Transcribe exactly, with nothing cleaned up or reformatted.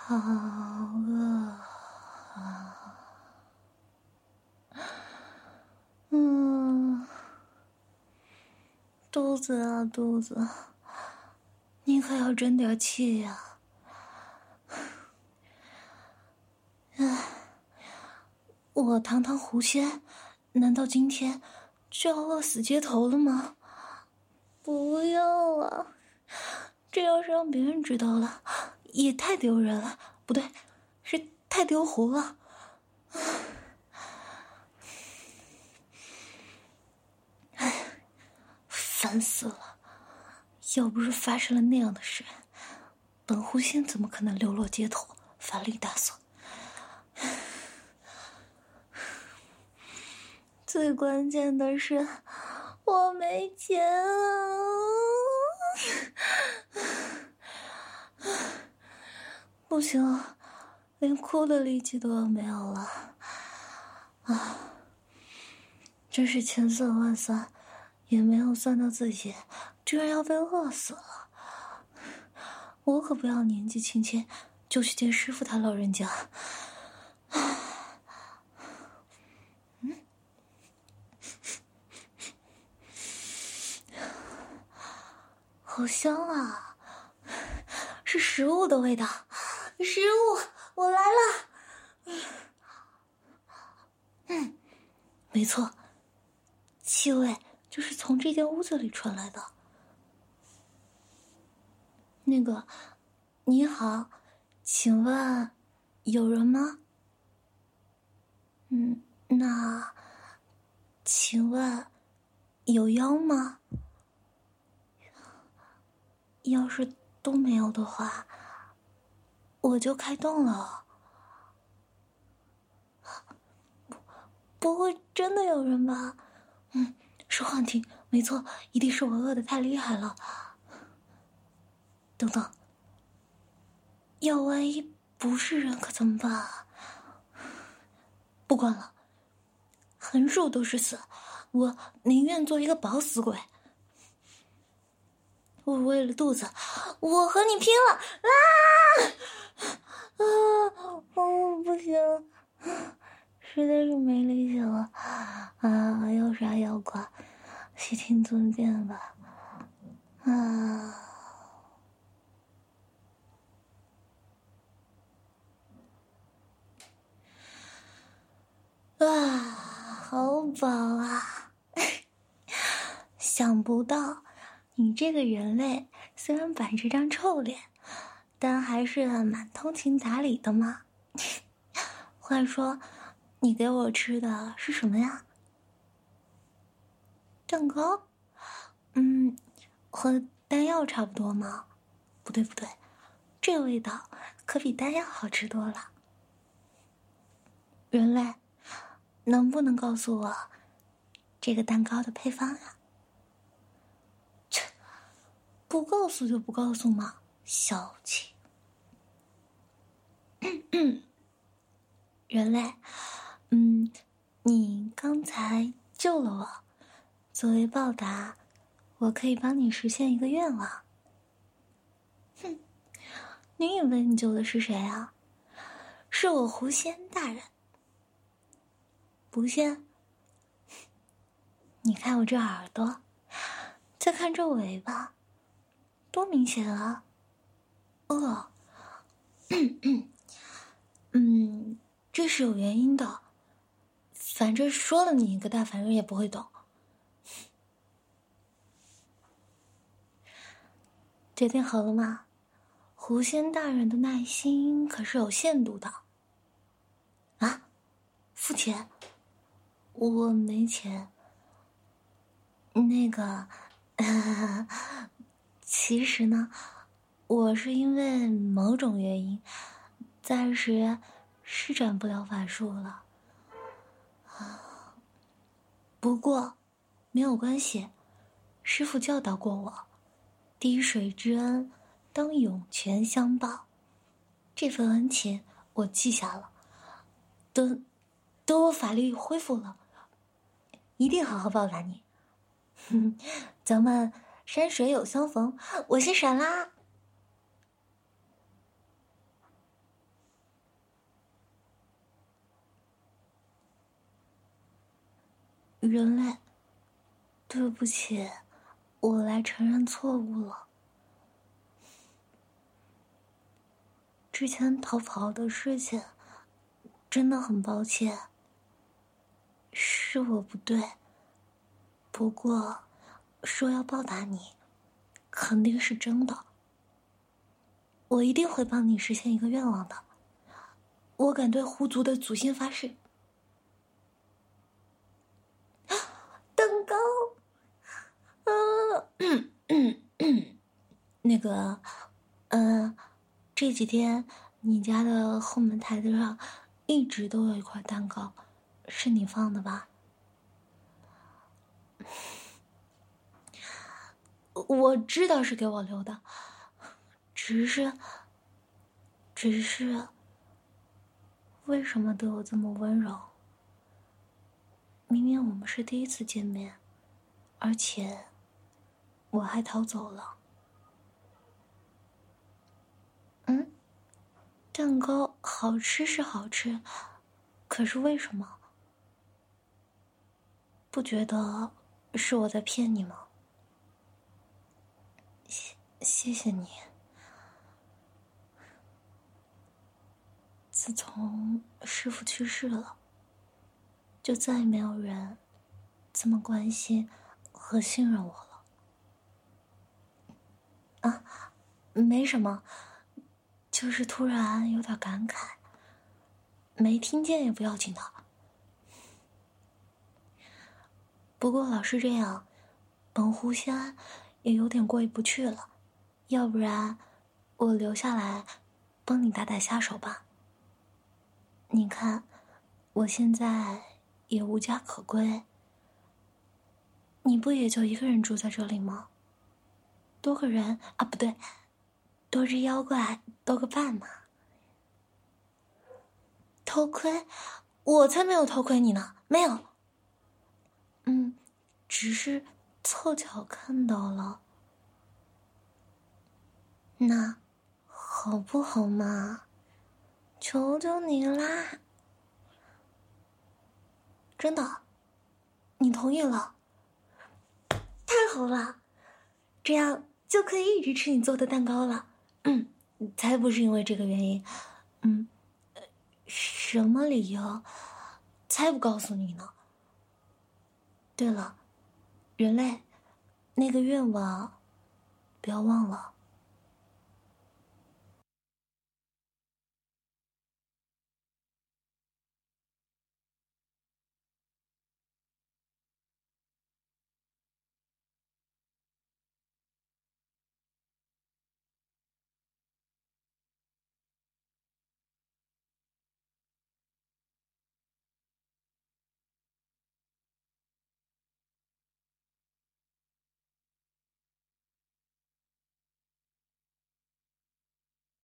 好饿啊！嗯，肚子啊肚子，你可要争点气呀！唉，我堂堂狐仙，难道今天就要饿死街头了吗？不要啊！这要是让别人知道了，也太丢人了。不对，是太丢狐了。唉，烦死了！要不是发生了那样的事，本狐仙怎么可能流落街头，法力大损？最关键的是，我没钱啊！不行，连哭的力气都要没有了啊！真是千算万算，也没有算到自己居然要被饿死了。我可不要年纪轻轻就去见师傅他老人家。嗯，好香啊，是食物的味道。食物，我来了。嗯，没错，气味就是从这间屋子里传来的。那个，你好，请问有人吗？嗯，那请问有妖吗？要是都没有的话，我就开动了。不，不会真的有人吧？嗯，是幻听，没错，一定是我饿得太厉害了。等等，要万一不是人可怎么办啊？不管了，横竖都是死，我宁愿做一个饱死鬼。我为了肚子，我和你拼了！啊！啊！哦，不行，实在是没力气了。啊，要杀要剐，悉听尊便吧。啊！啊，好饱啊！想不到你这个人类虽然板着张臭脸，但还是蛮通情达理的嘛。话说，你给我吃的是什么呀？蛋糕？嗯，和丹药差不多吗？不对不对，这味道可比丹药好吃多了。人类，能不能告诉我这个蛋糕的配方啊？切，不告诉就不告诉嘛，小气。人类，嗯，你刚才救了我，作为报答，我可以帮你实现一个愿望。哼，你以为你救的是谁啊？是我狐仙大人。不信？你看我这耳朵，再看这尾巴，多明显啊！哦，嗯，这是有原因的。反正说了你一个大凡人也不会懂。决定好了吗？狐仙大人的耐心可是有限度的。啊？付钱？我没钱。那个，呃，其实呢，我是因为某种原因，暂时施展不了法术了。不过，没有关系，师父教导过我，滴水之恩，当涌泉相报。这份恩情我记下了，等，等我法力恢复了，一定好好报答你。哼，咱们山水有相逢，我先闪啦。 人类，对不起，我来承认错误了。之前逃跑的事情，真的很抱歉，是我不对。不过，说要报答你，肯定是真的。我一定会帮你实现一个愿望的。我敢对狐族的祖先发誓。蛋糕，呃，嗯嗯嗯，那个，呃，这几天你家的后门台子上一直都有一块蛋糕，是你放的吧？我知道是给我留的，只是，只是，为什么对我这么温柔？明明我们是第一次见面，而且我还逃走了。嗯，蛋糕好吃是好吃，可是为什么？不觉得是我在骗你吗？谢谢谢你。自从师父去世了，就再也没有人这么关心和信任我了。啊，没什么，就是突然有点感慨，没听见也不要紧的。不过老是这样，本狐仙也有点过意不去了。要不然，我留下来帮你打打下手吧。你看，我现在也无家可归，你不也就一个人住在这里吗？多个人啊，不对，多只妖怪多个伴嘛。偷窥？我才没有偷窥你呢，没有。嗯，只是凑巧看到了。那好不好嘛？求求你啦！真的，你同意了？太好了，这样就可以一直吃你做的蛋糕了。嗯，才不是因为这个原因。嗯，什么理由？才不告诉你呢。对了，人类，那个愿望，不要忘了。